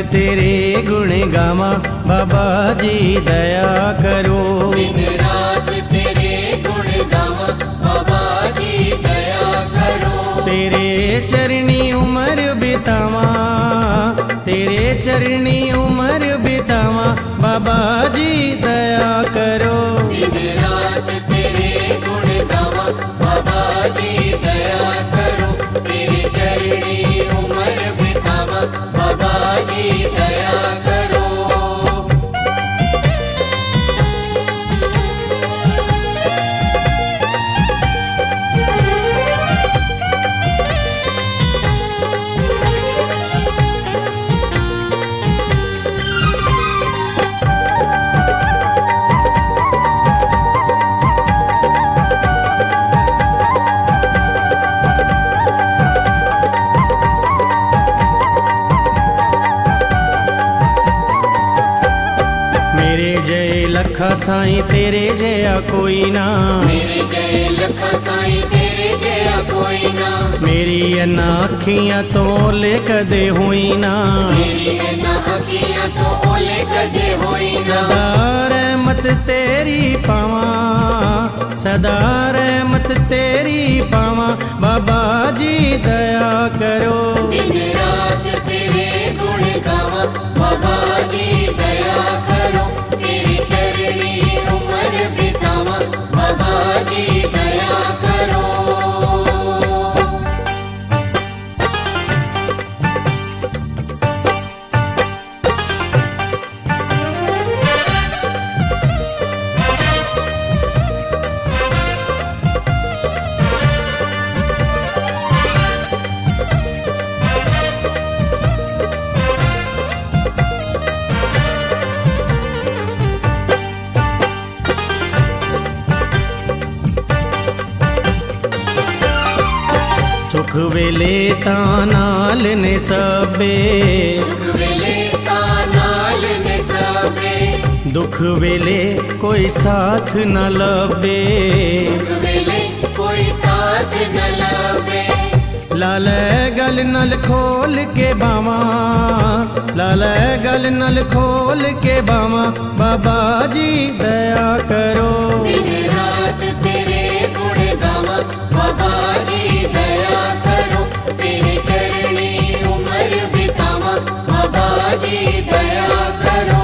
तेरे गुण गावा बाबा जी दया करो। दिन रात तेरे गुण गावा बाबा जी दया करो। तेरे चरणी उम्र बितावा, तेरे चरणी उम्र बितावा बाबा जी दया करो। दिन रात तेरे गुण गावा बाबा जी दया करो। तेरे चरणी उम्र बितावा बाबा जी दया करो। मेरे जय लखा साईं तेरे जया कोई ना। मेरे जय लखा साईं तेरे जया कोई ना। मेरी अना अखियां तो ले कदे हुई ना। मेरी अना अखियां तो ओले कदे होई ना। सदा रहमत तेरी पावा, सदा रहमत तेरी पावा बाबा जी दया करो। दिन रात तेरे गुण गावा बाबा जी दया करो। तेरी चरणी उम्र बितावा बाबा जी दया करो। सुख वेले तानाल ने सबे, सुख वेले तानाल ने सबे। दुख वेले कोई साथ न लबे। दुख वेले कोई साथ न लबे। लाल गल नल खोल के बावा, लाल गल नल खोल के बावा बाबा जी दया करो। दिन रात तेरे गुण गावा बाबा जी दया करो। तेरे चरणी उम्र बितावा बाबा जी दया करो।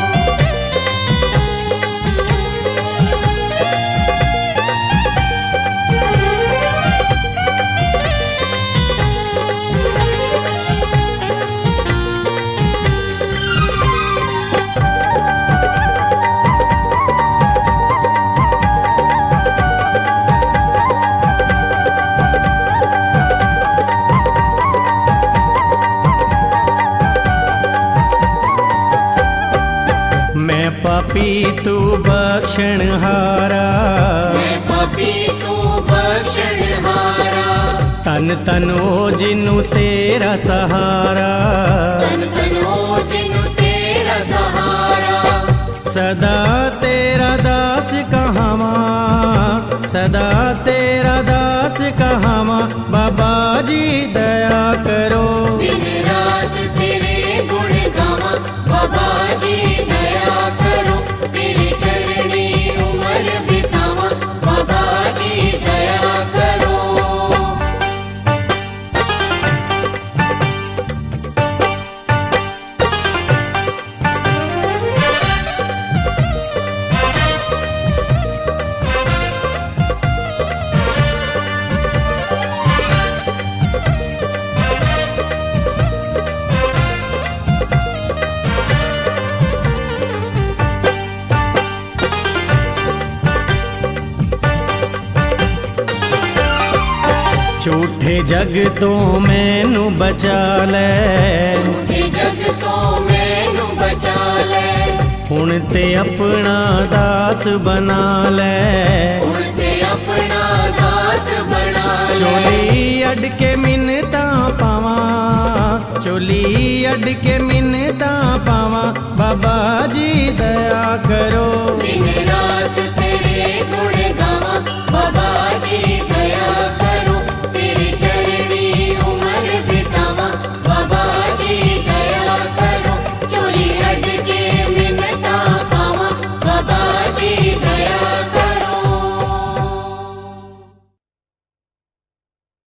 मैं पापी तू बख्शण हारा, मैं पापी तू बख्शण हारा। तन तन ओ जिनु तेरा सहारा, तन तन ओ जिनु तेरा सहारा। सदा तेरा दास कहावा, सदा तेरा दास कहावा बाबा जी दया करो। दिन रात तेरे गुण गावा बाबा जी दया करो। तेरे चरणी उम्र बितावा बाबा जी दया करो। झूठे जग तो मैनू बचा ले, झूठे जग तो मैनू बचा ले। हुण ते अपना दास बना ले, हुण ते अपना दास बना ले। चोली अड के मिन्नतां पावां, चोली अड के मिन्नतां पावां